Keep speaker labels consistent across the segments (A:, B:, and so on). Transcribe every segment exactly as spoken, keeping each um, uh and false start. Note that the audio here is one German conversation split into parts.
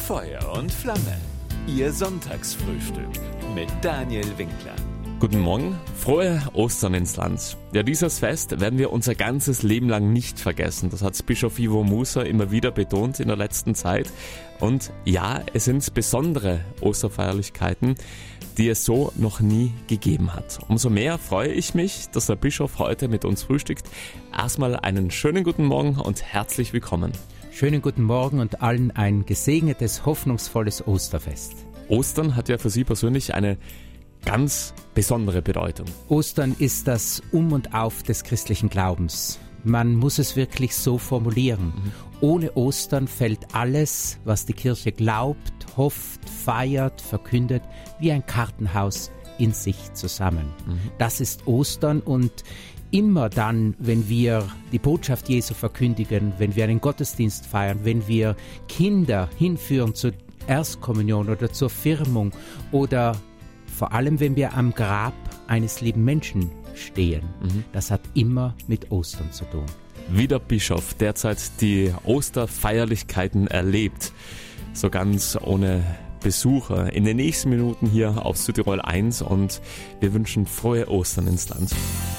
A: Feuer und Flamme. Ihr Sonntagsfrühstück mit Daniel Winkler.
B: Guten Morgen, frohe Ostern ins Land. Ja, dieses Fest werden wir unser ganzes Leben lang nicht vergessen. Das hat Bischof Ivo Musa immer wieder betont in der letzten Zeit. Und ja, es sind besondere Osterfeierlichkeiten, die es so noch nie gegeben hat. Umso mehr freue ich mich, dass der Bischof heute mit uns frühstückt. Erstmal einen schönen guten Morgen und herzlich willkommen.
C: Schönen guten Morgen und allen ein gesegnetes, hoffnungsvolles Osterfest.
B: Ostern hat ja für Sie persönlich eine ganz besondere Bedeutung.
C: Ostern ist das Um und Auf des christlichen Glaubens. Man muss es wirklich so formulieren. Mhm. Ohne Ostern fällt alles, was die Kirche glaubt, hofft, feiert, verkündet, wie ein Kartenhaus in sich zusammen. Mhm. Das ist Ostern, und immer dann, wenn wir die Botschaft Jesu verkündigen, wenn wir einen Gottesdienst feiern, wenn wir Kinder hinführen zur Erstkommunion oder zur Firmung oder vor allem, wenn wir am Grab eines lieben Menschen stehen, mhm. das hat immer mit Ostern zu tun.
B: Wie der Bischof derzeit die Osterfeierlichkeiten erlebt, so ganz ohne Besucher, in den nächsten Minuten hier auf Südtirol eins, und wir wünschen frohe Ostern ins Land.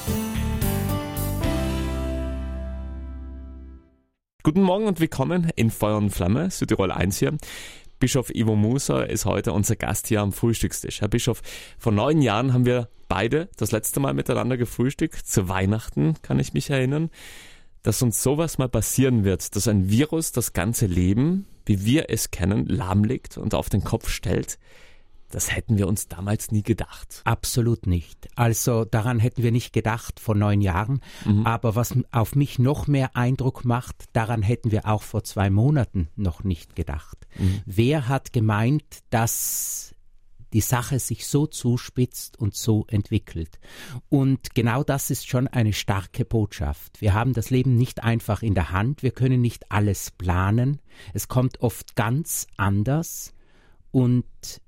B: Guten Morgen und willkommen in Feuer und Flamme, Südtirol eins hier. Bischof Ivo Musa ist heute unser Gast hier am Frühstückstisch. Herr Bischof, vor neun Jahren haben wir beide das letzte Mal miteinander gefrühstückt. Zu Weihnachten kann ich mich erinnern, dass uns sowas mal passieren wird, dass ein Virus das ganze Leben, wie wir es kennen, lahmlegt und auf den Kopf stellt. Das hätten wir uns damals nie gedacht.
C: Absolut nicht. Also daran hätten wir nicht gedacht vor neun Jahren. Mhm. Aber was auf mich noch mehr Eindruck macht, daran hätten wir auch vor zwei Monaten noch nicht gedacht. Mhm. Wer hat gemeint, dass die Sache sich so zuspitzt und so entwickelt? Und genau das ist schon eine starke Botschaft. Wir haben das Leben nicht einfach in der Hand. Wir können nicht alles planen. Es kommt oft ganz anders, und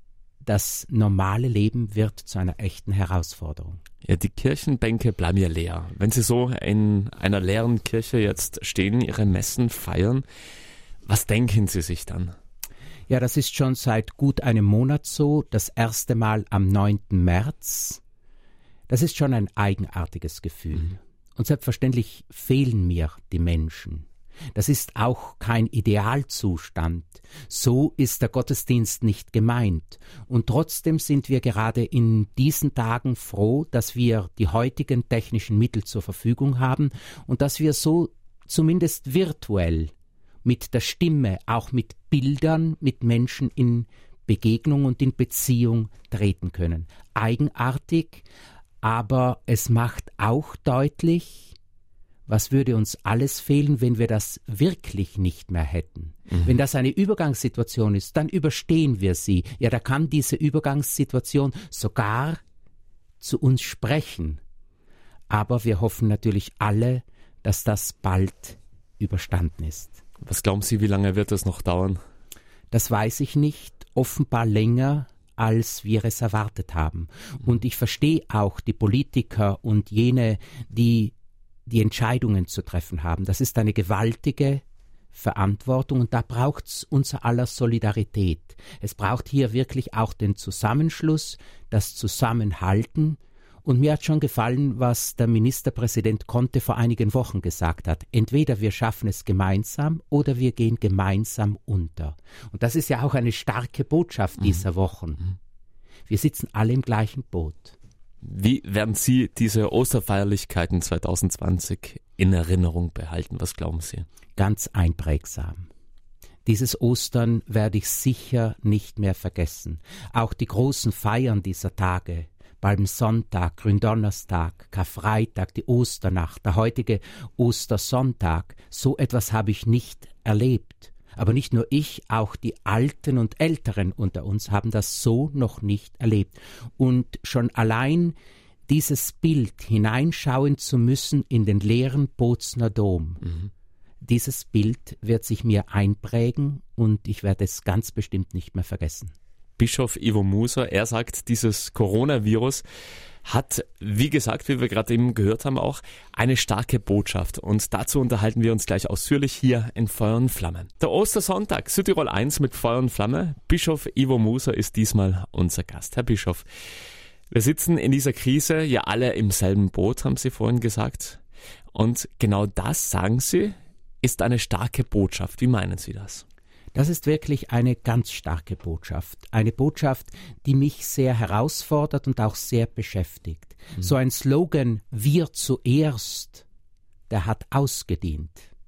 C: das normale Leben wird zu einer echten Herausforderung.
B: Ja, die Kirchenbänke bleiben ja leer. Wenn Sie so in einer leeren Kirche jetzt stehen, Ihre Messen feiern, was denken Sie sich dann?
C: Ja, das ist schon seit gut einem Monat so. Das erste Mal am neunten März. Das ist schon ein eigenartiges Gefühl. Mhm. Und selbstverständlich fehlen mir die Menschen. Das ist auch kein Idealzustand. So ist der Gottesdienst nicht gemeint. Und trotzdem sind wir gerade in diesen Tagen froh, dass wir die heutigen technischen Mittel zur Verfügung haben und dass wir so zumindest virtuell mit der Stimme, auch mit Bildern, mit Menschen in Begegnung und in Beziehung treten können. Eigenartig, aber es macht auch deutlich, was würde uns alles fehlen, wenn wir das wirklich nicht mehr hätten? Mhm. Wenn das eine Übergangssituation ist, dann überstehen wir sie. Ja, da kann diese Übergangssituation sogar zu uns sprechen. Aber wir hoffen natürlich alle, dass das bald überstanden ist.
B: Was glauben Sie, wie lange wird das noch dauern?
C: Das weiß ich nicht. Offenbar länger, als wir es erwartet haben. Und ich verstehe auch die Politiker und jene, die die Entscheidungen zu treffen haben. Das ist eine gewaltige Verantwortung, und da braucht es unser aller Solidarität. Es braucht hier wirklich auch den Zusammenschluss, das Zusammenhalten. Und mir hat schon gefallen, was der Ministerpräsident Conte vor einigen Wochen gesagt hat. Entweder wir schaffen es gemeinsam oder wir gehen gemeinsam unter. Und das ist ja auch eine starke Botschaft dieser Wochen. Wir sitzen alle im gleichen Boot.
B: Wie werden Sie diese Osterfeierlichkeiten zwanzig zwanzig in Erinnerung behalten? Was glauben Sie?
C: Ganz einprägsam. Dieses Ostern werde ich sicher nicht mehr vergessen. Auch die großen Feiern dieser Tage, Palmsonntag, Gründonnerstag, Karfreitag, die Osternacht, der heutige Ostersonntag, so etwas habe ich nicht erlebt. Aber nicht nur ich, auch die Alten und Älteren unter uns haben das so noch nicht erlebt. Und schon allein dieses Bild, hineinschauen zu müssen in den leeren Bozner Dom, mhm. dieses Bild wird sich mir einprägen, und ich werde es ganz bestimmt nicht mehr vergessen.
B: Bischof Ivo Muser. Er sagt, dieses Coronavirus hat, wie gesagt, wie wir gerade eben gehört haben, auch eine starke Botschaft. Und dazu unterhalten wir uns gleich ausführlich hier in Feuer und Flamme. Der Ostersonntag, Südtirol eins mit Feuer und Flamme. Bischof Ivo Muser ist diesmal unser Gast. Herr Bischof, wir sitzen in dieser Krise ja alle im selben Boot, haben Sie vorhin gesagt. Und genau das, sagen Sie, ist eine starke Botschaft. Wie meinen Sie das?
C: Das ist wirklich eine ganz starke Botschaft. Eine Botschaft, die mich sehr herausfordert und auch sehr beschäftigt. Mhm. So ein Slogan, wir zuerst, der hat ausgedient.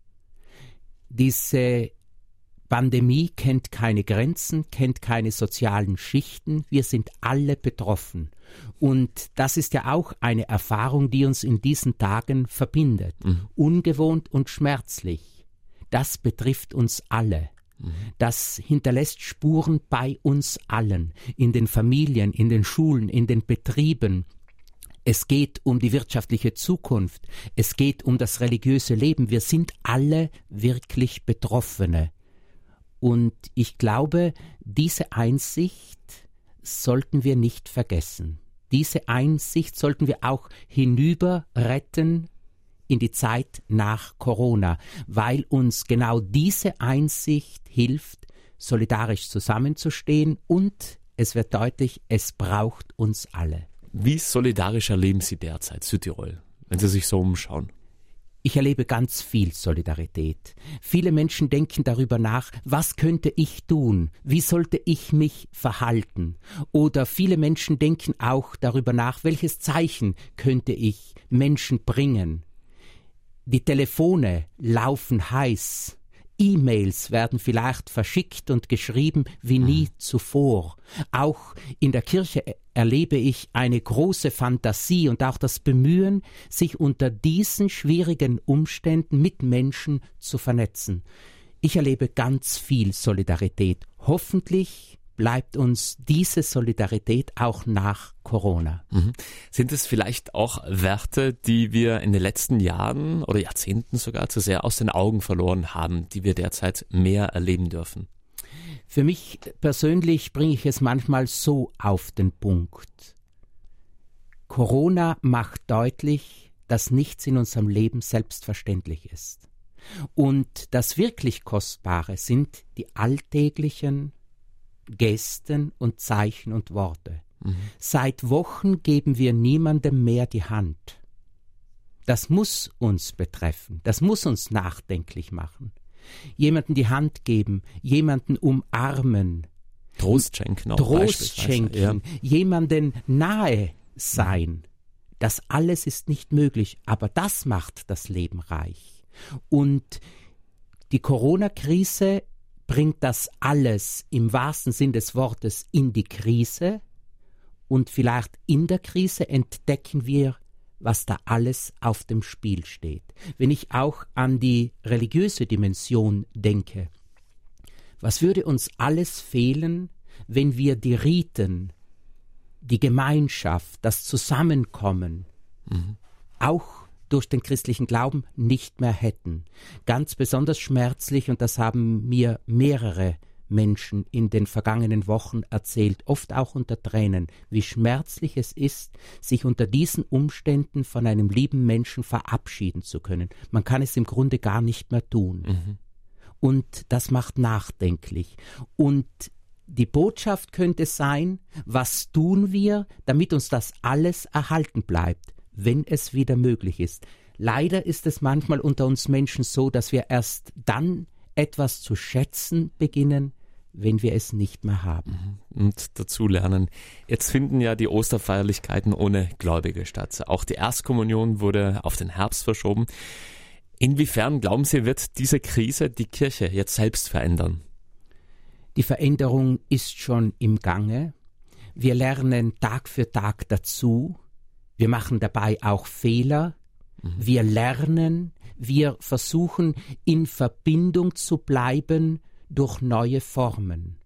C: Diese Pandemie kennt keine Grenzen, kennt keine sozialen Schichten. Wir sind alle betroffen. Und das ist ja auch eine Erfahrung, die uns in diesen Tagen verbindet. Mhm. Ungewohnt und schmerzlich. Das betrifft uns alle. Das hinterlässt Spuren bei uns allen, in den Familien, in den Schulen, in den Betrieben. Es geht um die wirtschaftliche Zukunft, es geht um das religiöse Leben. Wir sind alle wirklich Betroffene. Und ich glaube, diese Einsicht sollten wir nicht vergessen. Diese Einsicht sollten wir auch hinüber retten in die Zeit nach Corona, weil uns genau diese Einsicht hilft, solidarisch zusammenzustehen, und es wird deutlich, es braucht uns alle.
B: Wie solidarisch erleben Sie derzeit Südtirol, wenn Sie sich so umschauen?
C: Ich erlebe ganz viel Solidarität. Viele Menschen denken darüber nach, was könnte ich tun? Wie sollte ich mich verhalten? Oder viele Menschen denken auch darüber nach, welches Zeichen könnte ich Menschen bringen? Die Telefone laufen heiß, E-Mails werden vielleicht verschickt und geschrieben wie nie zuvor. Auch in der Kirche erlebe ich eine große Fantasie und auch das Bemühen, sich unter diesen schwierigen Umständen mit Menschen zu vernetzen. Ich erlebe ganz viel Solidarität. Hoffentlich bleibt uns diese Solidarität auch nach Corona.
B: Mhm. Sind es vielleicht auch Werte, die wir in den letzten Jahren oder Jahrzehnten sogar zu sehr aus den Augen verloren haben, die wir derzeit mehr erleben dürfen?
C: Für mich persönlich bringe ich es manchmal so auf den Punkt. Corona macht deutlich, dass nichts in unserem Leben selbstverständlich ist. Und das wirklich Kostbare sind die alltäglichen Gesten und Zeichen und Worte. Mhm. Seit Wochen geben wir niemandem mehr die Hand. Das muss uns betreffen, das muss uns nachdenklich machen. Jemanden die Hand geben, jemanden umarmen,
B: Trost schenken, auch
C: Trost schenken,
B: ja.
C: Jemanden nahe sein. Das alles ist nicht möglich, aber das macht das Leben reich. Und die Corona-Krise bringt das alles im wahrsten Sinn des Wortes in die Krise, und vielleicht in der Krise entdecken wir, was da alles auf dem Spiel steht. Wenn ich auch an die religiöse Dimension denke, was würde uns alles fehlen, wenn wir die Riten, die Gemeinschaft, das Zusammenkommen, mhm. auch durch den christlichen Glauben nicht mehr hätten. Ganz besonders schmerzlich, und das haben mir mehrere Menschen in den vergangenen Wochen erzählt, oft auch unter Tränen, wie schmerzlich es ist, sich unter diesen Umständen von einem lieben Menschen verabschieden zu können. Man kann es im Grunde gar nicht mehr tun. Mhm. Und das macht nachdenklich. Und die Botschaft könnte sein, was tun wir, damit uns das alles erhalten bleibt, wenn es wieder möglich ist. Leider ist es manchmal unter uns Menschen so, dass wir erst dann etwas zu schätzen beginnen, wenn wir es nicht mehr haben.
B: Und dazu lernen. Jetzt finden ja die Osterfeierlichkeiten ohne Gläubige statt. Auch die Erstkommunion wurde auf den Herbst verschoben. Inwiefern, glauben Sie, wird diese Krise die Kirche jetzt selbst verändern?
C: Die Veränderung ist schon im Gange. Wir lernen Tag für Tag dazu. Wir machen dabei auch Fehler. Mhm. Wir lernen, wir versuchen in Verbindung zu bleiben durch neue Formen.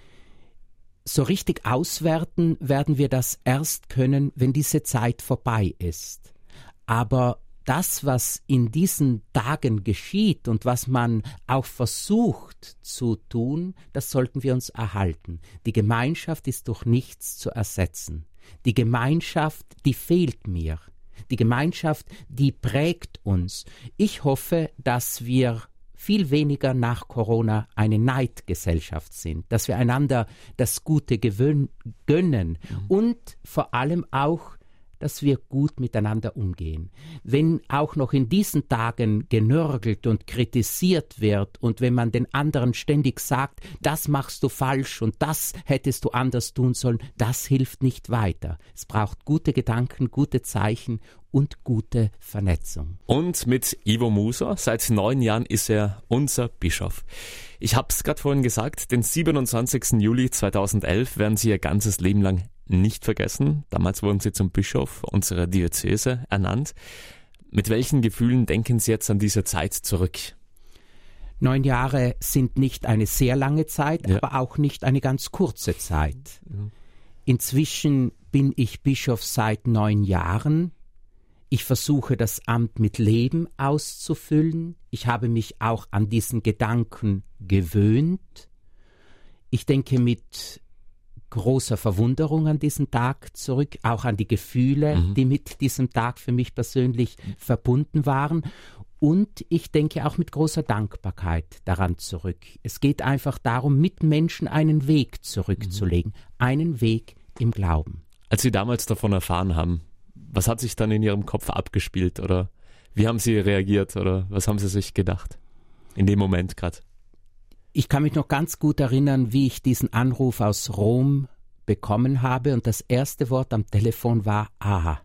C: So richtig auswerten werden wir das erst können, wenn diese Zeit vorbei ist. Aber das, was in diesen Tagen geschieht und was man auch versucht zu tun, das sollten wir uns erhalten. Die Gemeinschaft ist durch nichts zu ersetzen. Die Gemeinschaft, die fehlt mir. Die Gemeinschaft, die prägt uns. Ich hoffe, dass wir viel weniger nach Corona eine Neidgesellschaft sind, dass wir einander das Gute gewön- gönnen mhm. und vor allem auch, dass wir gut miteinander umgehen. Wenn auch noch in diesen Tagen genörgelt und kritisiert wird und wenn man den anderen ständig sagt, das machst du falsch und das hättest du anders tun sollen, das hilft nicht weiter. Es braucht gute Gedanken, gute Zeichen und gute Vernetzung.
B: Und mit Ivo Muser, seit neun Jahren ist er unser Bischof. Ich habe es gerade vorhin gesagt, den siebenundzwanzigsten Juli zweitausendelf werden Sie Ihr ganzes Leben lang nicht vergessen. Damals wurden Sie zum Bischof unserer Diözese ernannt. Mit welchen Gefühlen denken Sie jetzt an diese Zeit zurück?
C: Neun Jahre sind nicht eine sehr lange Zeit, ja. aber auch nicht eine ganz kurze Zeit. Ja. Inzwischen bin ich Bischof seit neun Jahren. Ich versuche, das Amt mit Leben auszufüllen. Ich habe mich auch an diesen Gedanken gewöhnt. Ich denke mit großer Verwunderung an diesen Tag zurück, auch an die Gefühle, mhm. die mit diesem Tag für mich persönlich verbunden waren. Und ich denke auch mit großer Dankbarkeit daran zurück. Es geht einfach darum, mit Menschen einen Weg zurückzulegen, mhm. einen Weg im Glauben.
B: Als Sie damals davon erfahren haben, was hat sich dann in Ihrem Kopf abgespielt oder wie haben Sie reagiert oder was haben Sie sich gedacht in dem Moment gerade?
C: Ich kann mich noch ganz gut erinnern, wie ich diesen Anruf aus Rom bekommen habe und das erste Wort am Telefon war aha.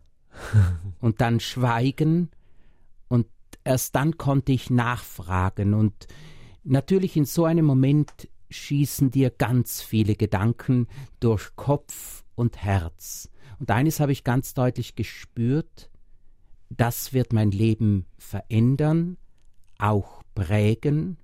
C: Und dann Schweigen und erst dann konnte ich nachfragen und natürlich in so einem Moment schießen dir ganz viele Gedanken durch Kopf und Herz. Und eines habe ich ganz deutlich gespürt, das wird mein Leben verändern, auch prägen.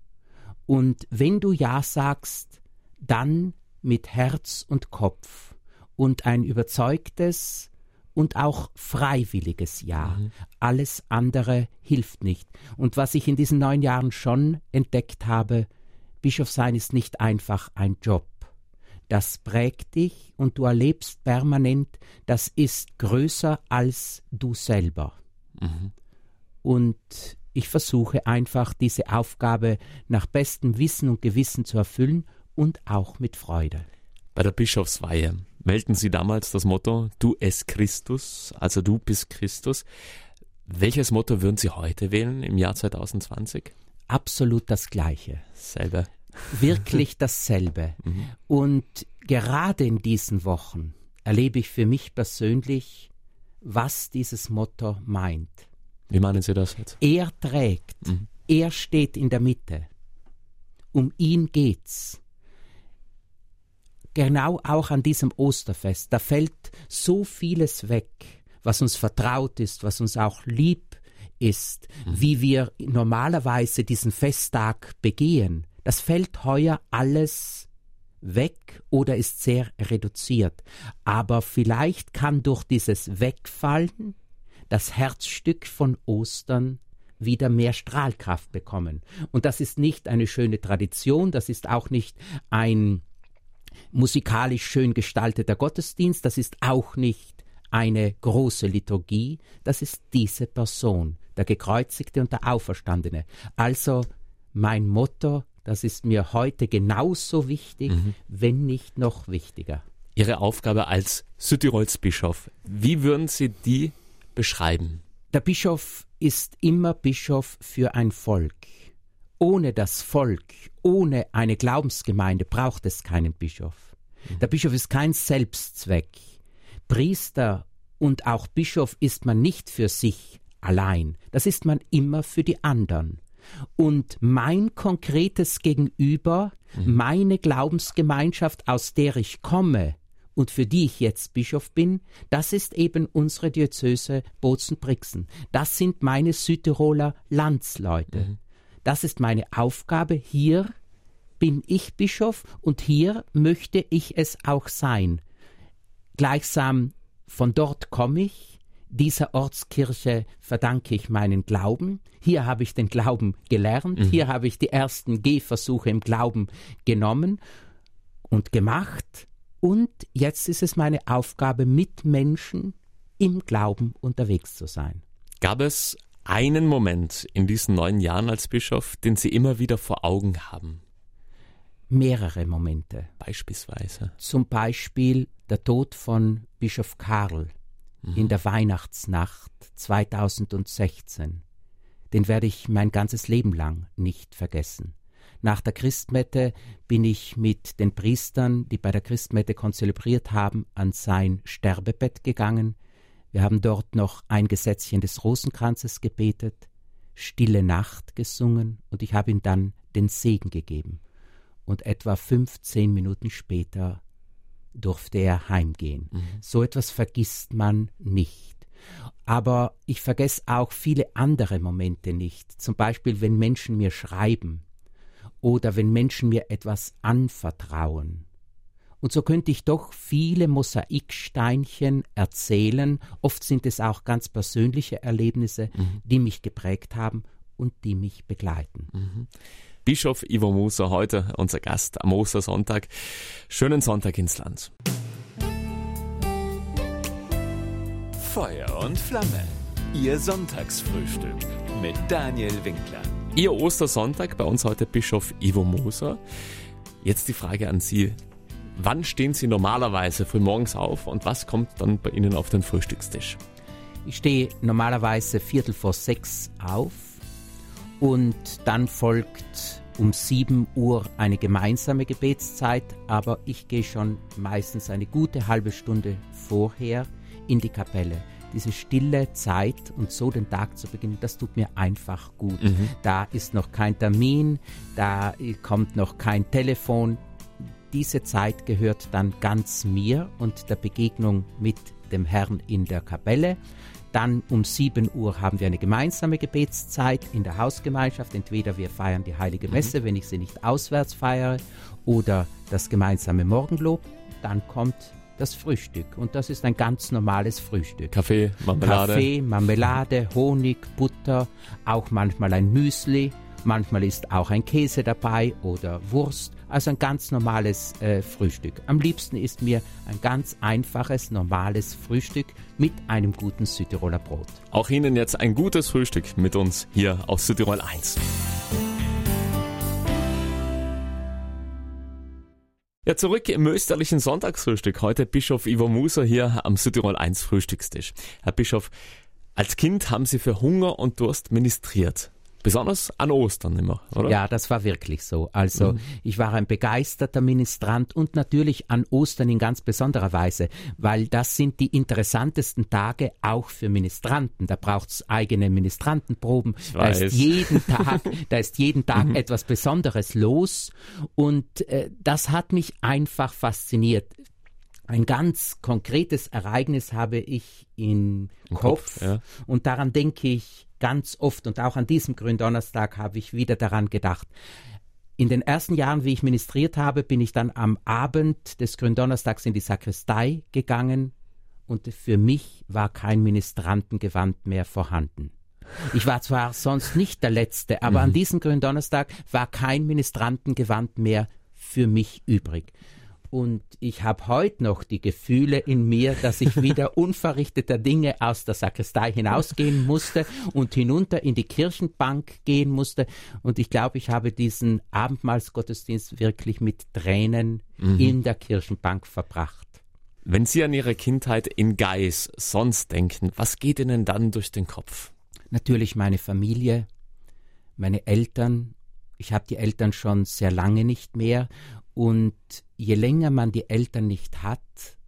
C: Und wenn du Ja sagst, dann mit Herz und Kopf und ein überzeugtes und auch freiwilliges Ja. Mhm. Alles andere hilft nicht. Und was ich in diesen neun Jahren schon entdeckt habe, Bischof sein ist nicht einfach ein Job. Das prägt dich und du erlebst permanent, das ist größer als du selber. Mhm. Und ich versuche einfach, diese Aufgabe nach bestem Wissen und Gewissen zu erfüllen und auch mit Freude.
B: Bei der Bischofsweihe wählten Sie damals das Motto, du es Christus, also du bist Christus. Welches Motto würden Sie heute wählen im Jahr zwanzig zwanzig?
C: Absolut das Gleiche.
B: Selbe.
C: Wirklich dasselbe. Mhm. Und gerade in diesen Wochen erlebe ich für mich persönlich, was dieses Motto meint.
B: Wie meinen Sie das jetzt?
C: Er trägt, mhm. er steht in der Mitte. Um ihn geht's. Genau auch an diesem Osterfest, da fällt so vieles weg, was uns vertraut ist, was uns auch lieb ist, mhm. wie wir normalerweise diesen Festtag begehen. Das fällt heuer alles weg oder ist sehr reduziert. Aber vielleicht kann durch dieses Wegfallen das Herzstück von Ostern wieder mehr Strahlkraft bekommen. Und das ist nicht eine schöne Tradition, das ist auch nicht ein musikalisch schön gestalteter Gottesdienst, das ist auch nicht eine große Liturgie, das ist diese Person, der Gekreuzigte und der Auferstandene. Also mein Motto, das ist mir heute genauso wichtig, mhm. wenn nicht noch wichtiger.
B: Ihre Aufgabe als Südtirols Bischof, wie würden Sie die beschreiben?
C: Der Bischof ist immer Bischof für ein Volk. Ohne das Volk, ohne eine Glaubensgemeinde braucht es keinen Bischof. Mhm. Der Bischof ist kein Selbstzweck. Priester und auch Bischof ist man nicht für sich allein. Das ist man immer für die anderen. Und mein konkretes Gegenüber, mhm. meine Glaubensgemeinschaft, aus der ich komme und für die ich jetzt Bischof bin, das ist eben unsere Diözese Bozen-Brixen. Das sind meine Südtiroler Landsleute. Mhm. Das ist meine Aufgabe. Hier bin ich Bischof und hier möchte ich es auch sein. Gleichsam von dort komme ich. Dieser Ortskirche verdanke ich meinen Glauben. Hier habe ich den Glauben gelernt. Mhm. Hier habe ich die ersten Gehversuche im Glauben genommen und gemacht. Und jetzt ist es meine Aufgabe, mit Menschen im Glauben unterwegs zu sein.
B: Gab es einen Moment in diesen neun Jahren als Bischof, den Sie immer wieder vor Augen haben?
C: Mehrere Momente.
B: Beispielsweise?
C: Zum Beispiel der Tod von Bischof Karl mhm. in der Weihnachtsnacht zweitausendsechzehn. Den werde ich mein ganzes Leben lang nicht vergessen. Nach der Christmette bin ich mit den Priestern, die bei der Christmette konzelebriert haben, an sein Sterbebett gegangen. Wir haben dort noch ein Gesetzchen des Rosenkranzes gebetet, Stille Nacht gesungen und ich habe ihm dann den Segen gegeben. Und etwa fünfzehn Minuten später durfte er heimgehen. Mhm. So etwas vergisst man nicht. Aber ich vergesse auch viele andere Momente nicht. Zum Beispiel, wenn Menschen mir schreiben oder wenn Menschen mir etwas anvertrauen. Und so könnte ich doch viele Mosaiksteinchen erzählen. Oft sind es auch ganz persönliche Erlebnisse, mhm. die mich geprägt haben und die mich begleiten.
B: Mhm. Bischof Ivo Muser, heute unser Gast am Ostersonntag. Schönen Sonntag ins Land.
A: Feuer und Flamme. Ihr Sonntagsfrühstück mit Daniel Winkler.
B: Ihr Ostersonntag, bei uns heute Bischof Ivo Muser. Jetzt die Frage an Sie. Wann stehen Sie normalerweise frühmorgens auf und was kommt dann bei Ihnen auf den Frühstückstisch?
C: Ich stehe normalerweise Viertel vor sechs auf und dann folgt um sieben Uhr eine gemeinsame Gebetszeit, aber ich gehe schon meistens eine gute halbe Stunde vorher in die Kapelle. Diese stille Zeit und so den Tag zu beginnen, das tut mir einfach gut. Mhm. Da ist noch kein Termin, da kommt noch kein Telefon. Diese Zeit gehört dann ganz mir und der Begegnung mit dem Herrn in der Kapelle. Dann um sieben Uhr haben wir eine gemeinsame Gebetszeit in der Hausgemeinschaft. Entweder wir feiern die Heilige Messe, mhm. wenn ich sie nicht auswärts feiere, oder das gemeinsame Morgenlob. Dann kommt das Frühstück und das ist ein ganz normales Frühstück.
B: Kaffee, Marmelade.
C: Kaffee, Marmelade, Honig, Butter, auch manchmal ein Müsli. Manchmal ist auch ein Käse dabei oder Wurst, also ein ganz normales äh, Frühstück. Am liebsten ist mir ein ganz einfaches, normales Frühstück mit einem guten Südtiroler Brot.
B: Auch Ihnen jetzt ein gutes Frühstück mit uns hier aus Südtirol eins. Ja, zurück im österlichen Sonntagsfrühstück. Heute Bischof Ivo Muser hier am Südtirol eins Frühstückstisch. Herr Bischof, als Kind haben Sie für Hunger und Durst ministriert. Besonders an Ostern immer, oder?
C: Ja, das war wirklich so. Also mhm. ich war ein begeisterter Ministrant und natürlich an Ostern in ganz besonderer Weise, weil das sind die interessantesten Tage auch für Ministranten. Da braucht es eigene Ministrantenproben.
B: Ich
C: da
B: weiß.
C: ist jeden Tag, da ist jeden Tag mhm. etwas Besonderes los und äh, das hat mich einfach fasziniert. Ein ganz konkretes Ereignis habe ich im Kopf, Kopf ja. und daran denke ich ganz oft und auch an diesem Gründonnerstag habe ich wieder daran gedacht. In den ersten Jahren, wie ich ministriert habe, bin ich dann am Abend des Gründonnerstags in die Sakristei gegangen und für mich war kein Ministrantengewand mehr vorhanden. Ich war zwar sonst nicht der Letzte, aber mhm. an diesem Gründonnerstag war kein Ministrantengewand mehr für mich übrig. Und ich habe heute noch die Gefühle in mir, dass ich wieder unverrichteter Dinge aus der Sakristei hinausgehen musste und hinunter in die Kirchenbank gehen musste. Und ich glaube, ich habe diesen Abendmahlsgottesdienst wirklich mit Tränen mhm. in der Kirchenbank verbracht.
B: Wenn Sie an Ihre Kindheit in Geis sonst denken, was geht Ihnen dann durch den Kopf?
C: Natürlich meine Familie, meine Eltern. Ich habe die Eltern schon sehr lange nicht mehr. Und je länger man die Eltern nicht hat,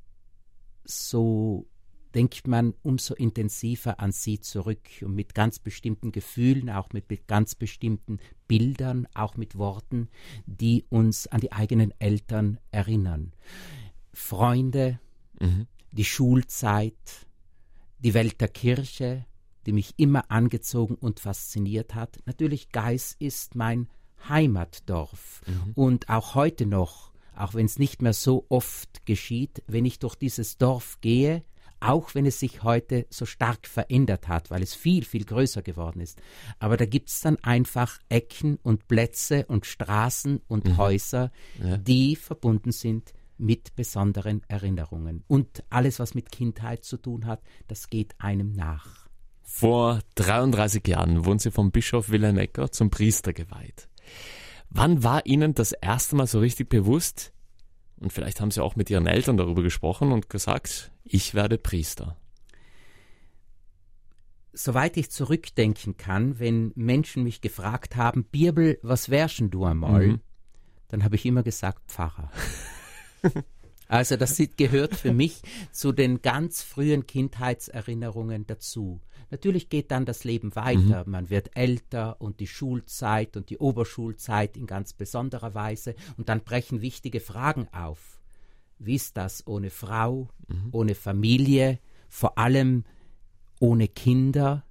C: so denkt man umso intensiver an sie zurück und mit ganz bestimmten Gefühlen, auch mit, mit ganz bestimmten Bildern, auch mit Worten, die uns an die eigenen Eltern erinnern. Freunde, mhm. die Schulzeit, die Welt der Kirche, die mich immer angezogen und fasziniert hat. Natürlich, Geis ist mein Heimatdorf. Mhm. Und auch heute noch, auch wenn es nicht mehr so oft geschieht, wenn ich durch dieses Dorf gehe, auch wenn es sich heute so stark verändert hat, weil es viel, viel größer geworden ist. Aber da gibt es dann einfach Ecken und Plätze und Straßen und mhm. Häuser, ja. die verbunden sind mit besonderen Erinnerungen. Und alles, was mit Kindheit zu tun hat, das geht einem nach.
B: Vor dreiunddreißig Jahren wurden Sie vom Bischof Wilhelm Ecker zum Priester geweiht. Wann war Ihnen das erste Mal so richtig bewusst, und vielleicht haben Sie auch mit Ihren Eltern darüber gesprochen und gesagt, ich werde Priester?
C: Soweit ich zurückdenken kann, wenn Menschen mich gefragt haben, Bibel, was wärst denn du einmal? Mhm. Dann habe ich immer gesagt, Pfarrer. Also das gehört für mich zu den ganz frühen Kindheitserinnerungen dazu. Natürlich geht dann das Leben weiter, mhm. man wird älter und die Schulzeit und die Oberschulzeit in ganz besonderer Weise und dann brechen wichtige Fragen auf. Wie ist das ohne Frau, mhm. ohne Familie, vor allem ohne Kinder?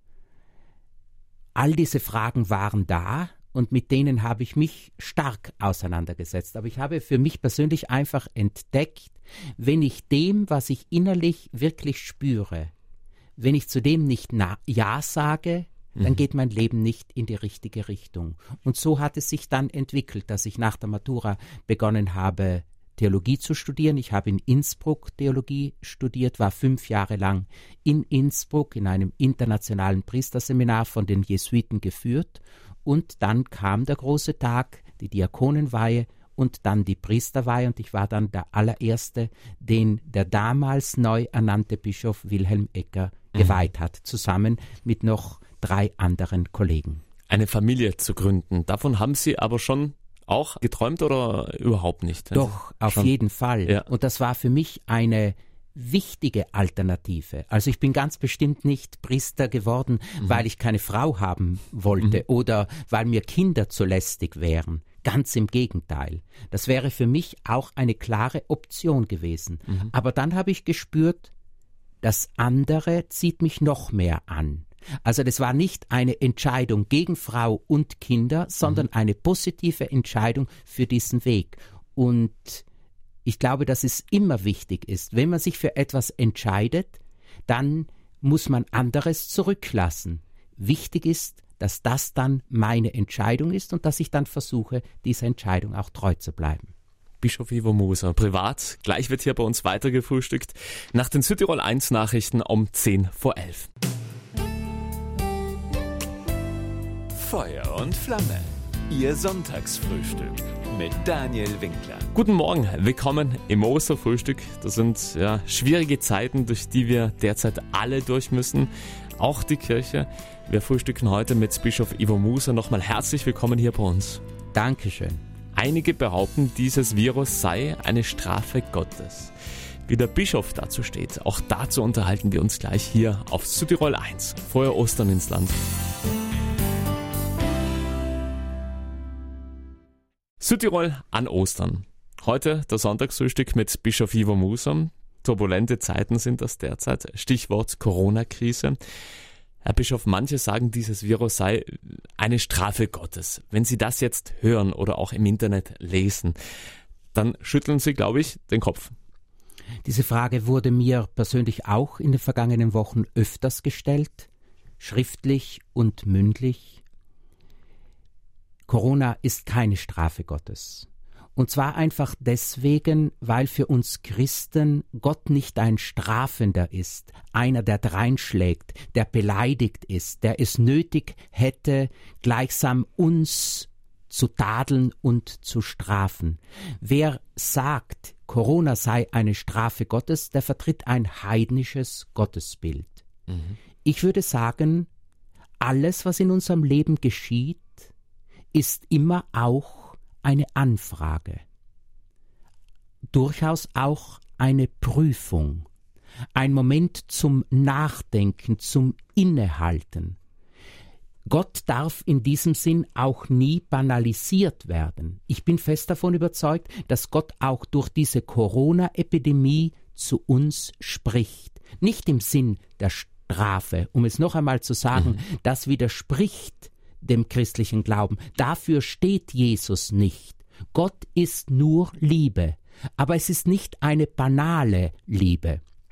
C: All diese Fragen waren da. Und mit denen habe ich mich stark auseinandergesetzt. Aber ich habe für mich persönlich einfach entdeckt, wenn ich dem, was ich innerlich wirklich spüre, wenn ich zu dem nicht na- Ja sage, dann mhm. geht mein Leben nicht in die richtige Richtung. Und so hat es sich dann entwickelt, dass ich nach der Matura begonnen habe, Theologie zu studieren. Ich habe in Innsbruck Theologie studiert, war fünf Jahre lang in Innsbruck in einem internationalen Priesterseminar von den Jesuiten geführt. Und dann kam der große Tag, die Diakonenweihe und dann die Priesterweihe. Und ich war dann der allererste, den der damals neu ernannte Bischof Wilhelm Ecker mhm. geweiht hat, zusammen mit noch drei anderen Kollegen.
B: Eine Familie zu gründen, davon haben Sie aber schon auch geträumt oder überhaupt nicht?
C: Doch, auf schon. jeden Fall. Ja. Und das war für mich eine wichtige Alternative. Also ich bin ganz bestimmt nicht Priester geworden, mhm. weil ich keine Frau haben wollte mhm. oder weil mir Kinder zu lästig wären. Ganz im Gegenteil. Das wäre für mich auch eine klare Option gewesen. Mhm. Aber dann habe ich gespürt, das andere zieht mich noch mehr an. Also das war nicht eine Entscheidung gegen Frau und Kinder, sondern mhm. eine positive Entscheidung für diesen Weg. Und ich glaube, dass es immer wichtig ist, wenn man sich für etwas entscheidet, dann muss man anderes zurücklassen. Wichtig ist, dass das dann meine Entscheidung ist und dass ich dann versuche, dieser Entscheidung auch treu zu bleiben.
B: Bischof Ivo Moser, privat. Gleich wird hier bei uns weiter gefrühstückt. Nach den Südtirol eins Nachrichten um zehn vor elf.
A: Feuer und Flamme. Ihr Sonntagsfrühstück mit Daniel Winkler.
B: Guten Morgen, willkommen im Osterfrühstück. Das sind ja schwierige Zeiten, durch die wir derzeit alle durch müssen, auch die Kirche. Wir frühstücken heute mit Bischof Ivo Moser. Nochmal herzlich willkommen hier bei uns.
C: Dankeschön.
B: Einige behaupten, dieses Virus sei eine Strafe Gottes. Wie der Bischof dazu steht, auch dazu unterhalten wir uns gleich hier auf Südtirol eins. Feuer Ostern ins Land. Südtirol an Ostern. Heute das Sonntagsfrühstück mit Bischof Ivo Moser. Turbulente Zeiten sind das derzeit. Stichwort Corona-Krise. Herr Bischof, manche sagen, dieses Virus sei eine Strafe Gottes. Wenn Sie das jetzt hören oder auch im Internet lesen, dann schütteln Sie, glaube ich, den Kopf.
C: Diese Frage wurde mir persönlich auch in den vergangenen Wochen öfters gestellt, schriftlich und mündlich. Corona ist keine Strafe Gottes. Und zwar einfach deswegen, weil für uns Christen Gott nicht ein Strafender ist, einer, der dreinschlägt, der beleidigt ist, der es nötig hätte, gleichsam uns zu tadeln und zu strafen. Wer sagt, Corona sei eine Strafe Gottes, der vertritt ein heidnisches Gottesbild. Mhm. Ich würde sagen, alles, was in unserem Leben geschieht, ist immer auch eine Anfrage, durchaus auch eine Prüfung, ein Moment zum Nachdenken, zum Innehalten. Gott darf in diesem Sinn auch nie banalisiert werden. Ich bin fest davon überzeugt, dass Gott auch durch diese Corona-Epidemie zu uns spricht. Nicht im Sinn der Strafe, um es noch einmal zu sagen, mhm. das widerspricht dem christlichen Glauben. Dafür steht Jesus nicht. Gott ist nur Liebe, aber es ist nicht eine banale Liebe.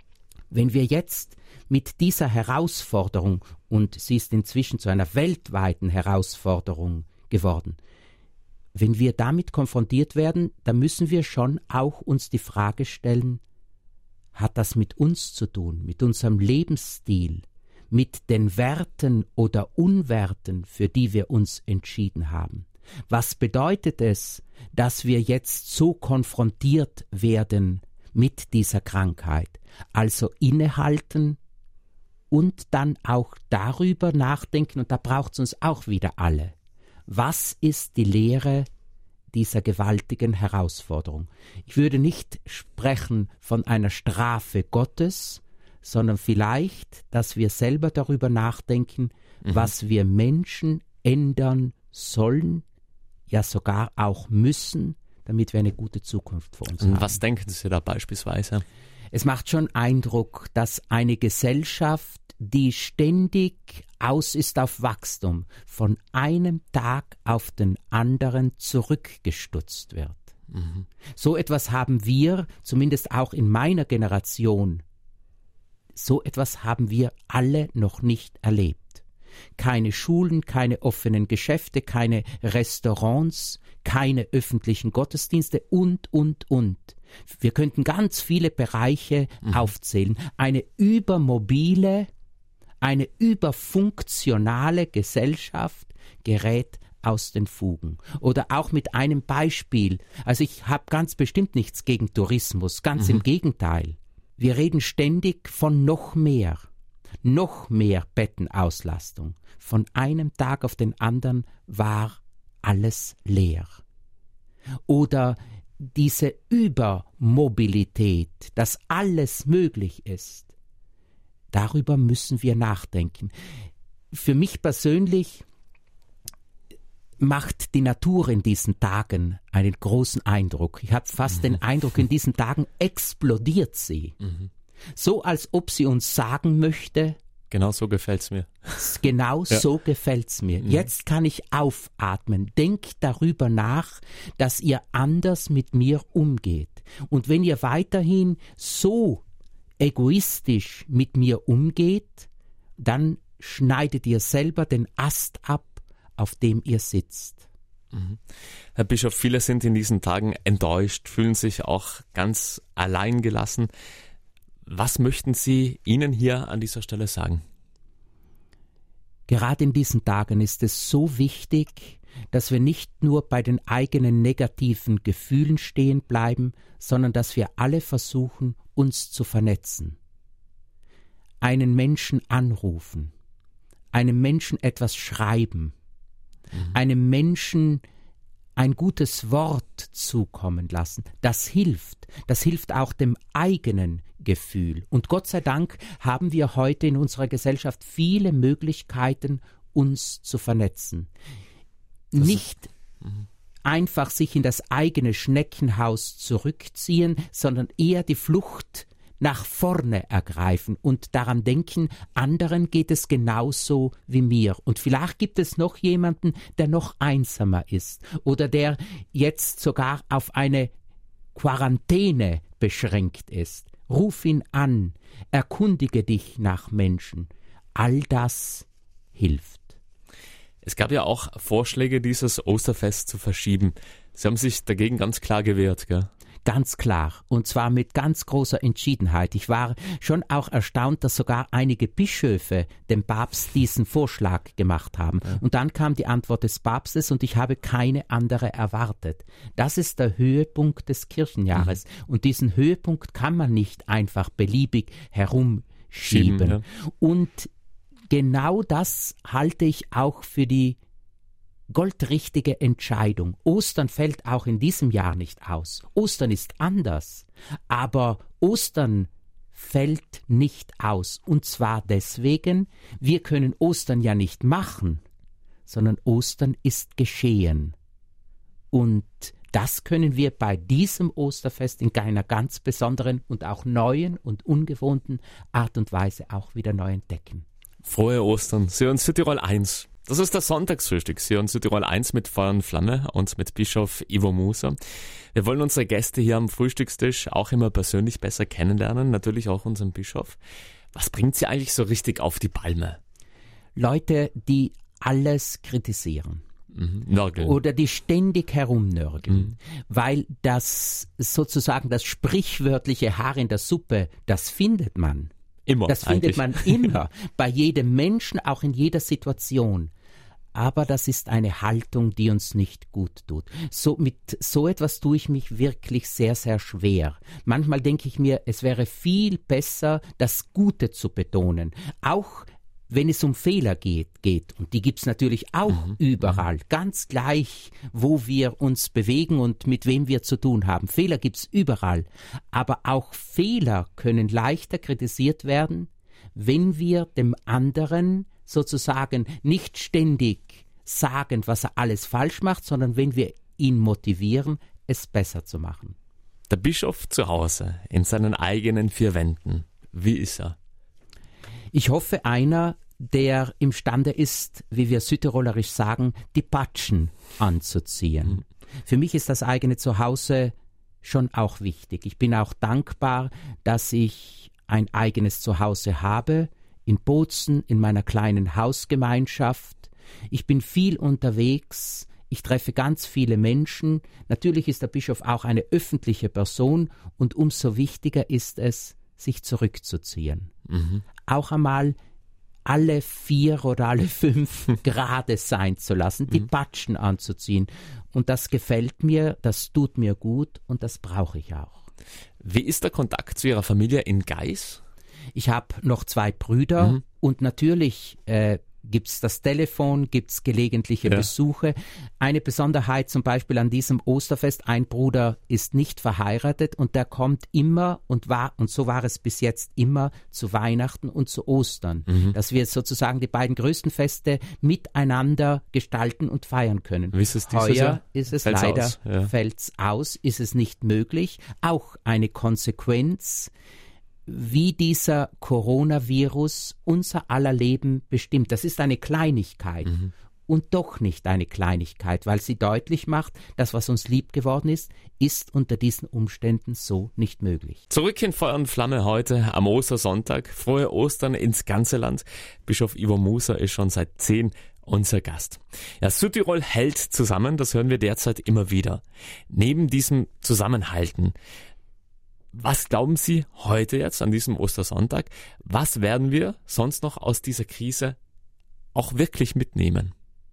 C: Wenn wir jetzt mit dieser Herausforderung, und sie ist inzwischen zu einer weltweiten Herausforderung geworden, wenn wir damit konfrontiert werden, dann müssen wir schon auch uns die Frage stellen, hat das mit uns zu tun, mit unserem Lebensstil, mit den Werten oder Unwerten, für die wir uns entschieden haben? Was bedeutet es, dass wir jetzt so konfrontiert werden mit dieser Krankheit? Also innehalten und dann auch darüber nachdenken, und da braucht es uns auch wieder alle. Was ist die Lehre dieser gewaltigen Herausforderung? Ich würde nicht sprechen von einer Strafe Gottes, sondern vielleicht, dass wir selber darüber nachdenken, mhm. was wir Menschen ändern sollen, ja sogar auch müssen, damit wir eine gute Zukunft vor uns
B: Und
C: haben.
B: was denken Sie da beispielsweise?
C: Es macht schon Eindruck, dass eine Gesellschaft, die ständig aus ist auf Wachstum, von einem Tag auf den anderen zurückgestutzt wird. Mhm. So etwas haben wir, zumindest auch in meiner Generation, so etwas haben wir alle noch nicht erlebt. Keine Schulen, keine offenen Geschäfte, keine Restaurants, keine öffentlichen Gottesdienste und, und, und. Wir könnten ganz viele Bereiche mhm. aufzählen. Eine übermobile, eine überfunktionale Gesellschaft gerät aus den Fugen. Oder auch mit einem Beispiel. Also ich habe ganz bestimmt nichts gegen Tourismus, ganz mhm. im Gegenteil. Wir reden ständig von noch mehr. Noch mehr Bettenauslastung. Von einem Tag auf den anderen war alles leer. Oder diese Übermobilität, dass alles möglich ist. Darüber müssen wir nachdenken. Für mich persönlich macht die Natur in diesen Tagen einen großen Eindruck. Ich habe fast mhm. den Eindruck, in diesen Tagen explodiert sie. Mhm. So, als ob sie uns sagen möchte,
B: genau so gefällt's mir.
C: Genau ja. so gefällt's mir. Mhm. Jetzt kann ich aufatmen. Denkt darüber nach, dass ihr anders mit mir umgeht. Und wenn ihr weiterhin so egoistisch mit mir umgeht, dann schneidet ihr selber den Ast ab, auf dem ihr sitzt.
B: Mhm. Herr Bischof, viele sind in diesen Tagen enttäuscht, fühlen sich auch ganz allein gelassen. Was möchten Sie ihnen hier an dieser Stelle sagen?
C: Gerade in diesen Tagen ist es so wichtig, dass wir nicht nur bei den eigenen negativen Gefühlen stehen bleiben, sondern dass wir alle versuchen, uns zu vernetzen. Einen Menschen anrufen, einem Menschen etwas schreiben, mhm. einem Menschen ein gutes Wort zukommen lassen. Das hilft. Das hilft auch dem eigenen Gefühl. Und Gott sei Dank haben wir heute in unserer Gesellschaft viele Möglichkeiten, uns zu vernetzen. Das Nicht mhm. einfach sich in das eigene Schneckenhaus zurückziehen, sondern eher die Flucht nach vorne ergreifen und daran denken, anderen geht es genauso wie mir. Und vielleicht gibt es noch jemanden, der noch einsamer ist oder der jetzt sogar auf eine Quarantäne beschränkt ist. Ruf ihn an, erkundige dich nach Menschen. All das hilft.
B: Es gab ja auch Vorschläge, dieses Osterfest zu verschieben. Sie haben sich dagegen ganz klar gewehrt, gell?
C: Ganz klar, und zwar mit ganz großer Entschiedenheit. Ich war schon auch erstaunt, dass sogar einige Bischöfe dem Papst diesen Vorschlag gemacht haben. Ja. Und dann kam die Antwort des Papstes und ich habe keine andere erwartet. Das ist der Höhepunkt des Kirchenjahres. Mhm. Und diesen Höhepunkt kann man nicht einfach beliebig herumschieben. Schieben, ja. Und genau das halte ich auch für die goldrichtige Entscheidung. Ostern fällt auch in diesem Jahr nicht aus. Ostern ist anders. Aber Ostern fällt nicht aus. Und zwar deswegen, wir können Ostern ja nicht machen, sondern Ostern ist geschehen. Und das können wir bei diesem Osterfest in einer ganz besonderen und auch neuen und ungewohnten Art und Weise auch wieder neu entdecken.
B: Frohe Ostern. Sie hören Südtirol eins. Das ist das Sonntagsfrühstück hier in Südtirol eins mit Feuer und Flamme und mit Bischof Ivo Muser. Wir wollen unsere Gäste hier am Frühstückstisch auch immer persönlich besser kennenlernen, natürlich auch unseren Bischof. Was bringt sie eigentlich so richtig auf die Palme?
C: Leute, die alles kritisieren.
B: Mhm. Nörgeln.
C: Oder die ständig herumnörgeln,
B: Mhm.
C: weil das sozusagen das sprichwörtliche Haar in der Suppe, das findet man.
B: Immer.
C: Das findet
B: eigentlich.
C: man immer, bei jedem Menschen, auch in jeder Situation. Aber das ist eine Haltung, die uns nicht gut tut. So, mit so etwas tue ich mich wirklich sehr, sehr schwer. Manchmal denke ich mir, es wäre viel besser, das Gute zu betonen. Auch wenn es um Fehler geht, geht. Und die gibt es natürlich auch mhm. überall, ganz gleich, wo wir uns bewegen und mit wem wir zu tun haben. Fehler gibt es überall. Aber auch Fehler können leichter kritisiert werden, wenn wir dem anderen sozusagen nicht ständig sagen, was er alles falsch macht, sondern wenn wir ihn motivieren, es besser zu machen.
B: Der Bischof zu Hause, in seinen eigenen vier Wänden. Wie ist er?
C: Ich hoffe, einer, der imstande ist, wie wir südtirolerisch sagen, die Patschen anzuziehen. Mhm. Für mich ist das eigene Zuhause schon auch wichtig. Ich bin auch dankbar, dass ich ein eigenes Zuhause habe, in Bozen, in meiner kleinen Hausgemeinschaft. Ich bin viel unterwegs, ich treffe ganz viele Menschen. Natürlich ist der Bischof auch eine öffentliche Person und umso wichtiger ist es, sich zurückzuziehen. Mhm. Auch einmal alle vier oder alle fünf gerade sein zu lassen, die mhm. Patschen anzuziehen. Und das gefällt mir, das tut mir gut und das brauche ich auch.
B: Wie ist der Kontakt zu Ihrer Familie in Geis?
C: Ich habe noch zwei Brüder mhm. und natürlich äh, gibt es das Telefon, gibt es gelegentliche ja. Besuche. Eine Besonderheit zum Beispiel an diesem Osterfest, ein Bruder ist nicht verheiratet und der kommt immer und war, und so war es bis jetzt immer, zu Weihnachten und zu Ostern. Mhm. Dass wir sozusagen die beiden größten Feste miteinander gestalten und feiern können.
B: Wie ist es dieses
C: Heuer
B: Jahr?
C: ist es
B: Fällt's
C: leider,
B: aus. Ja.
C: fällt's aus, ist es nicht möglich. Auch eine Konsequenz, wie dieser Coronavirus unser aller Leben bestimmt. Das ist eine Kleinigkeit mhm. und doch nicht eine Kleinigkeit, weil sie deutlich macht, das, was uns lieb geworden ist, ist unter diesen Umständen so nicht möglich.
B: Zurück in Feuer und Flamme heute am Ostersonntag. Frohe Ostern ins ganze Land. Bischof Ivo Muser ist schon seit zehn unser Gast. Ja, Südtirol hält zusammen, das hören wir derzeit immer wieder. Neben diesem Zusammenhalten, was glauben Sie heute jetzt an diesem Ostersonntag? Was werden wir sonst noch aus dieser Krise auch wirklich mitnehmen?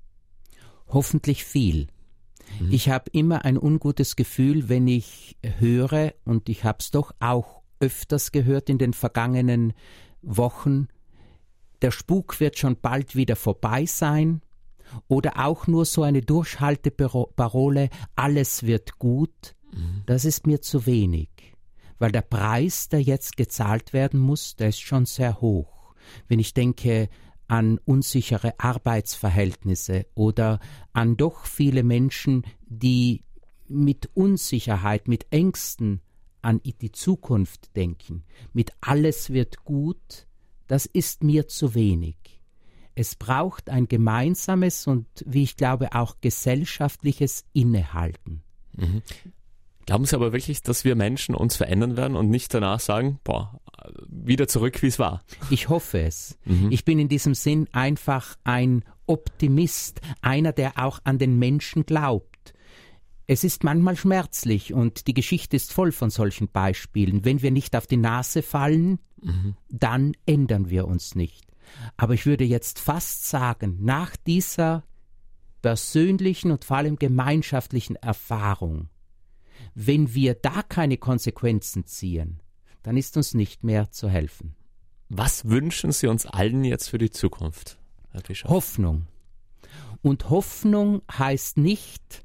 C: Hoffentlich viel.
B: Mhm.
C: Ich habe immer ein ungutes Gefühl, wenn ich höre, und ich habe es doch auch öfters gehört in den vergangenen Wochen, der Spuk wird schon bald wieder vorbei sein, oder auch nur so eine Durchhalteparole, alles wird gut. Mhm. Das ist mir zu wenig. Weil der Preis, der jetzt gezahlt werden muss, der ist schon sehr hoch. Wenn ich denke an unsichere Arbeitsverhältnisse oder an doch viele Menschen, die mit Unsicherheit, mit Ängsten an die Zukunft denken, mit alles wird gut, das ist mir zu wenig. Es braucht ein gemeinsames und, wie ich glaube, auch gesellschaftliches Innehalten.
B: Mhm. Glauben Sie aber wirklich, dass wir Menschen uns verändern werden und nicht danach sagen, boah, wieder zurück, wie es war?
C: Ich hoffe es.
B: Mhm.
C: Ich bin in diesem Sinn einfach ein Optimist, einer, der auch an den Menschen glaubt. Es ist manchmal schmerzlich und die Geschichte ist voll von solchen Beispielen. Wenn wir nicht auf die Nase fallen, mhm. dann ändern wir uns nicht. Aber ich würde jetzt fast sagen, nach dieser persönlichen und vor allem gemeinschaftlichen Erfahrung, wenn wir da keine Konsequenzen ziehen, dann ist uns nicht mehr zu helfen.
B: Was wünschen Sie uns allen jetzt für die Zukunft, Herr Bischof?
C: Hoffnung. Und Hoffnung heißt nicht,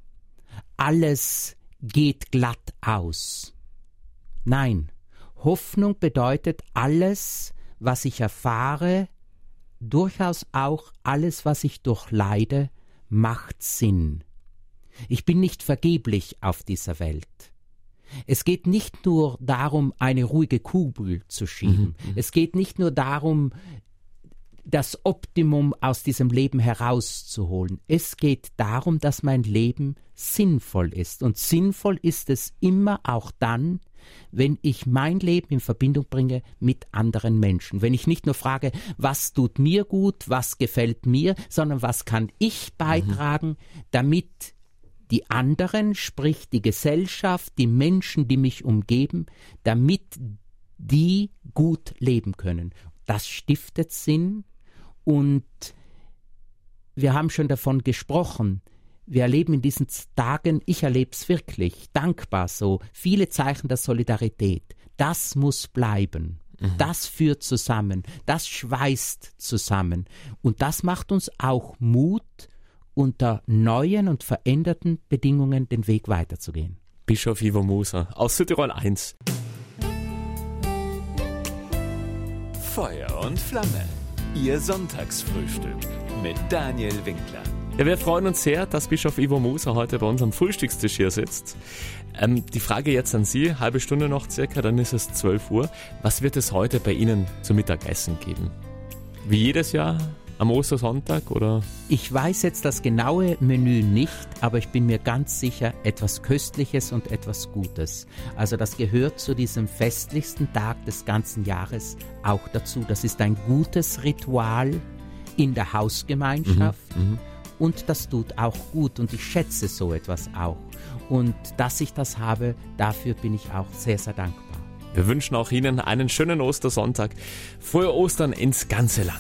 C: alles geht glatt aus. Nein, Hoffnung bedeutet, alles, was ich erfahre, durchaus auch alles, was ich durchleide, macht Sinn. Ich bin nicht vergeblich auf dieser Welt. Es geht nicht nur darum, eine ruhige Kugel zu schieben. Mhm, es geht nicht nur darum, das Optimum aus diesem Leben herauszuholen. Es geht darum, dass mein Leben sinnvoll ist. Und sinnvoll ist es immer auch dann, wenn ich mein Leben in Verbindung bringe mit anderen Menschen. Wenn ich nicht nur frage, was tut mir gut, was gefällt mir, sondern was kann ich beitragen, mhm. damit die anderen, sprich die Gesellschaft, die Menschen, die mich umgeben, damit die gut leben können. Das stiftet Sinn und wir haben schon davon gesprochen. Wir erleben in diesen Tagen, ich erlebe es wirklich, dankbar so, viele Zeichen der Solidarität. Das muss bleiben. Mhm. Das führt zusammen. Das schweißt zusammen. Und das macht uns auch Mut, unter neuen und veränderten Bedingungen den Weg weiterzugehen.
B: Bischof Ivo Moser aus Südtirol eins.
A: Feuer und Flamme. Ihr Sonntagsfrühstück mit Daniel Winkler.
B: Ja, wir freuen uns sehr, dass Bischof Ivo Moser heute bei uns am Frühstückstisch hier sitzt. Ähm, die Frage jetzt an Sie, halbe Stunde noch circa, dann ist es zwölf Uhr. Was wird es heute bei Ihnen zum Mittagessen geben? Wie jedes Jahr am Ostersonntag oder?
C: Ich weiß jetzt das genaue Menü nicht, aber ich bin mir ganz sicher, etwas Köstliches und etwas Gutes. Also das gehört zu diesem festlichsten Tag des ganzen Jahres auch dazu. Das ist ein gutes Ritual in der Hausgemeinschaft. Mhm, mh. Und das tut auch gut und ich schätze so etwas auch. Und dass ich das habe, dafür bin ich auch sehr, sehr dankbar.
B: Wir wünschen auch Ihnen einen schönen Ostersonntag. Frohe Ostern ins ganze Land.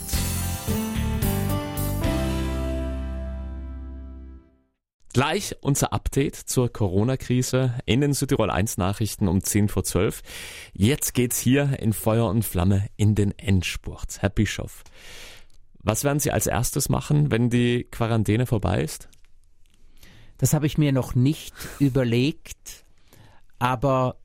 B: Gleich unser Update zur Corona-Krise in den Südtirol eins Nachrichten um zehn vor zwölf. Jetzt geht's hier in Feuer und Flamme in den Endspurt. Herr Bischof, was werden Sie als erstes machen, wenn die Quarantäne vorbei ist?
C: Das habe ich mir noch nicht überlegt, aber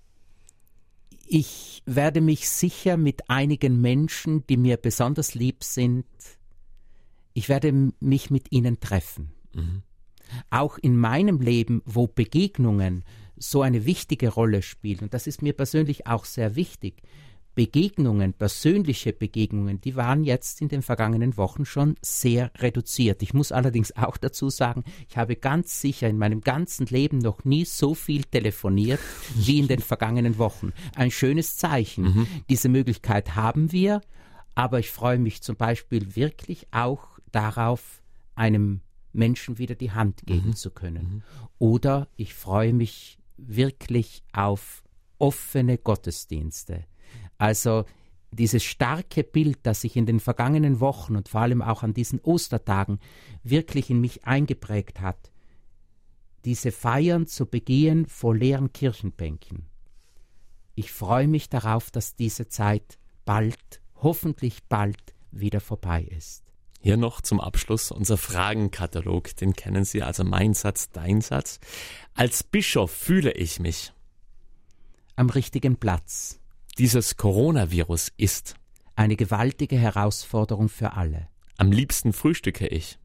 C: ich werde mich sicher mit einigen Menschen, die mir besonders lieb sind, ich werde mich mit ihnen treffen. Mhm. Auch in meinem Leben, wo Begegnungen so eine wichtige Rolle spielen, und das ist mir persönlich auch sehr wichtig, Begegnungen, persönliche Begegnungen, die waren jetzt in den vergangenen Wochen schon sehr reduziert. Ich muss allerdings auch dazu sagen, ich habe ganz sicher in meinem ganzen Leben noch nie so viel telefoniert wie in den vergangenen Wochen. Ein schönes Zeichen. Mhm. Diese Möglichkeit haben wir, aber ich freue mich zum Beispiel wirklich auch darauf, einem Menschen wieder die Hand geben mhm. zu können. Mhm. Oder ich freue mich wirklich auf offene Gottesdienste. Also dieses starke Bild, das sich in den vergangenen Wochen und vor allem auch an diesen Ostertagen wirklich in mich eingeprägt hat, diese Feiern zu begehen vor leeren Kirchenbänken. Ich freue mich darauf, dass diese Zeit bald, hoffentlich bald, wieder vorbei ist.
B: Hier noch zum Abschluss unser Fragenkatalog, den kennen Sie, also mein Satz, dein Satz. Als Bischof fühle ich mich
C: am richtigen Platz.
B: Dieses Coronavirus ist
C: eine gewaltige Herausforderung für alle.
B: Am liebsten frühstücke ich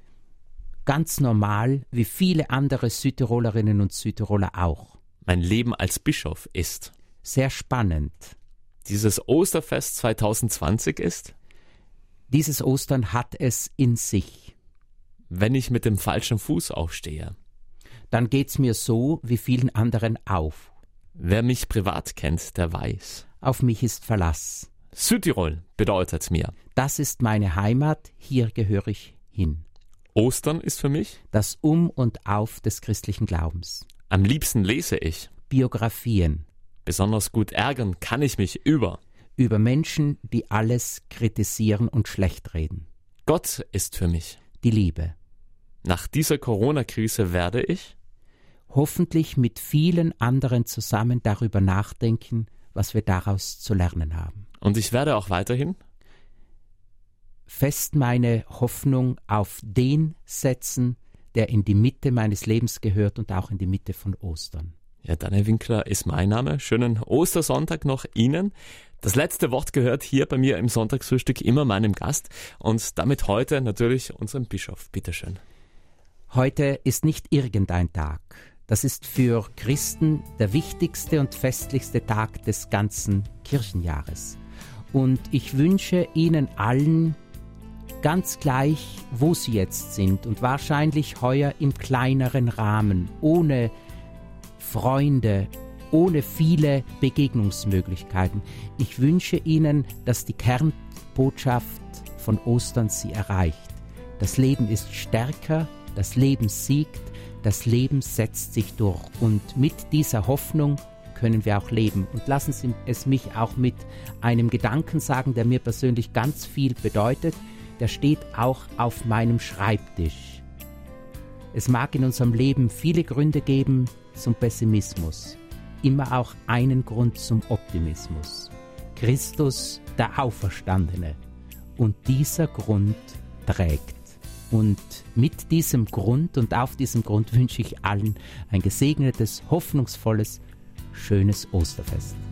C: ganz normal, wie viele andere Südtirolerinnen und Südtiroler auch.
B: Mein Leben als Bischof ist
C: sehr spannend.
B: Dieses Osterfest zwanzig zwanzig ist
C: Dieses Ostern hat es in sich.
B: Wenn ich mit dem falschen Fuß aufstehe,
C: dann geht's mir so wie vielen anderen auf.
B: Wer mich privat kennt, der weiß.
C: Auf mich ist Verlass.
B: Südtirol bedeutet mir.
C: Das ist meine Heimat, hier gehöre ich hin.
B: Ostern ist für mich
C: das Um und Auf des christlichen Glaubens.
B: Am liebsten lese ich
C: Biografien.
B: Besonders gut ärgern kann ich mich über
C: über Menschen, die alles kritisieren und schlecht reden.
B: Gott ist für mich
C: die Liebe.
B: Nach dieser Corona-Krise werde ich
C: hoffentlich mit vielen anderen zusammen darüber nachdenken, was wir daraus zu lernen haben.
B: Und ich werde auch weiterhin
C: fest meine Hoffnung auf den setzen, der in die Mitte meines Lebens gehört und auch in die Mitte von Ostern.
B: Ja, Daniel Winkler ist mein Name. Schönen Ostersonntag noch Ihnen. Das letzte Wort gehört hier bei mir im Sonntagsfrühstück immer meinem Gast und damit heute natürlich unserem Bischof. Bitteschön.
C: Heute ist nicht irgendein Tag. Das ist für Christen der wichtigste und festlichste Tag des ganzen Kirchenjahres. Und ich wünsche Ihnen allen, ganz gleich, wo Sie jetzt sind und wahrscheinlich heuer im kleineren Rahmen, ohne Freunde, ohne viele Begegnungsmöglichkeiten. Ich wünsche Ihnen, dass die Kernbotschaft von Ostern Sie erreicht. Das Leben ist stärker, das Leben siegt, das Leben setzt sich durch. Und mit dieser Hoffnung können wir auch leben. Und lassen Sie es mich auch mit einem Gedanken sagen, der mir persönlich ganz viel bedeutet. Der steht auch auf meinem Schreibtisch. Es mag in unserem Leben viele Gründe geben zum Pessimismus, immer auch einen Grund zum Optimismus. Christus, der Auferstandene. Und dieser Grund trägt. Und mit diesem Grund und auf diesem Grund wünsche ich allen ein gesegnetes, hoffnungsvolles, schönes Osterfest.